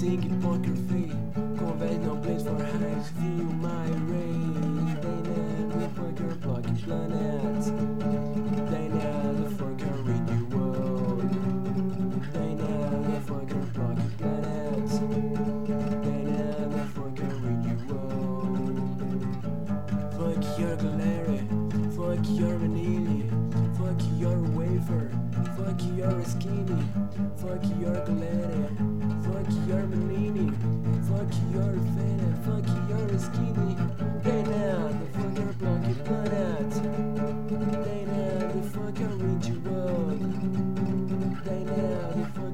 thinking poker fee. Conventional place for highs, feel my rays. Dynamic poker blocking planets. Dynamic poker read the world. Dynamic poker blocking planets. Dynamic poker read the world. Fuck your gallery, fuck your vanilla, fuck your wafer, fuck your skinny, fuck your gallery, fuck your manini, fuck your feta, fuck your skinny. They now the fucker blocky planet. They now the fucker reach your world. They now the fucker